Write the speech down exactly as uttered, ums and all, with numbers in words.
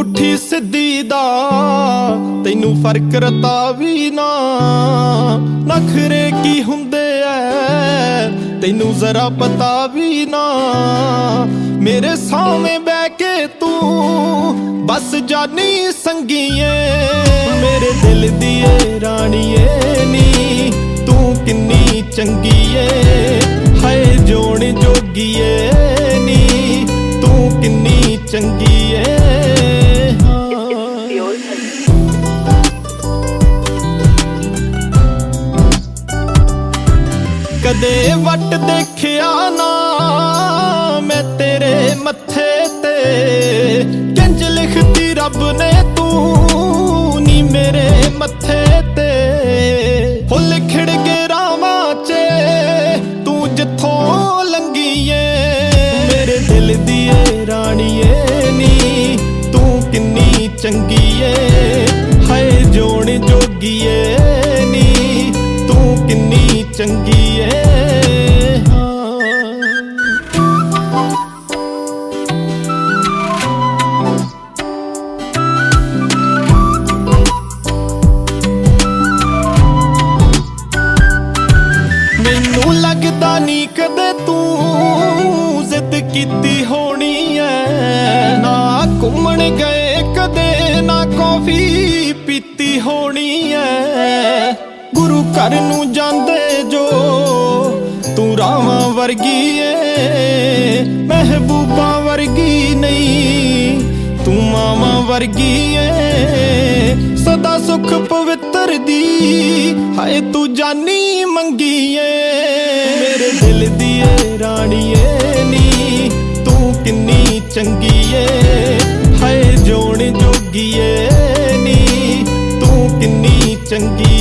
ਪੁੱਠੀ ਸਿੱਧੀ ਦਾ ਤੈਨੂੰ ਫਰਕ ਰਤਾ ਵੀ ਨਾ। ਨਖਰੇ ਕੀ ਹੁੰਦੇ ਐ ਤੈਨੂੰ ਜ਼ਰਾ ਪਤਾ ਵੀ ਨਾ। ਮੇਰੇ ਸਾਹਮਣੇ ਬਹਿ ਕੇ ਤੂੰ ਬਸ ਜਾਨੀ ਸੰਗੀਏ। ਮੇਰੇ ਦਿਲ ਦੀ ਏ ਰਾਣੀਏ ਨੀ ਤੂੰ ਕਿੰਨੀ ਚੰਗੀ ਏ। ਹਾਏ ਜੋਣ ਜੋਗੀਏ ਨੀ ਤੂੰ ਕਿੰਨੀ ਚੰਗੀ ਏ। ਕਦੇ ਵੱਟ ਦੇਖਿਆ ਨਾ ਮੈਂ ਤੇਰੇ ਮੱਥੇ ਤੇ। ਕਿੰਜ ਲਿਖਤੀ ਰੱਬ ਨੇ ਤੂੰ ਨੀ ਮੇਰੇ ਮੱਥੇ ਤੇ। ਫੁੱਲ ਖਿੜ ਗਏ ਰਾਵਾਂ ਚ ਤੂੰ ਜਿੱਥੋਂ ਲੰਘੀ ਏ। ਮੇਰੇ ਦਿਲ ਦੀ ਏ ਰਾਣੀਏ ਨੀ ਤੂੰ ਕਿੰਨੀ ਚੰਗੀ ਏ। ਹਾਏ ਜੋਣ ਜੋਗੀਏ ਨੀ ਤੂੰ ਕਿੰਨੀ ਚੰਗੀ ਏ। ਮੈਨੂੰ ਲੱਗਦਾ ਨੀ ਕਦੇ ਤੂੰ ਜ਼ਿੱਦ ਕੀਤੀ ਹੋਣੀ ਐ। ਨਾ ਘੁੰਮਣ ਗਏ ਕਦੇ ਨਾ ਕੌਫੀ ਪੀਤੀ ਹੋਣੀ ਐ। ਗੁਰੂ ਘਰ ਨੂੰ ਜਾਂਦੇ ਜੋ ਤੂੰ ਰਾਵਾਂ ਵਰਗੀ ਏ। ਮਹਿਬੂਬਾਂ ਵਰਗੀ ਨਹੀਂ ਤੂੰ ਮਾਵਾਂ ਵਰਗੀ ਏ। ਸਦਾ ਸੁਖ ਪਵਿੱਤਰ ਦੀ ਹਾਏ ਤੂੰ ਜਾਨੀ ਮੰਗੀ ਏ। ਮੇਰੇ ਦਿਲ ਦੀ ਏ ਰਾਣੀਏ ਨੀ ਤੂੰ ਕਿੰਨੀ ਚੰਗੀ ਏ। ਹਾਏ ਜੋਣ ਜੋਗੀਏ ਨੀ ਤੂੰ ਕਿੰਨੀ ਚੰਗੀ